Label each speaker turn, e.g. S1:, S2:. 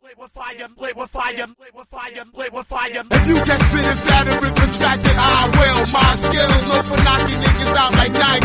S1: Play with fire, play with fire, play with fire, play with fire.
S2: If you can spit it fatter and contracted, I will. My skills, no for knocking niggas out like Nike.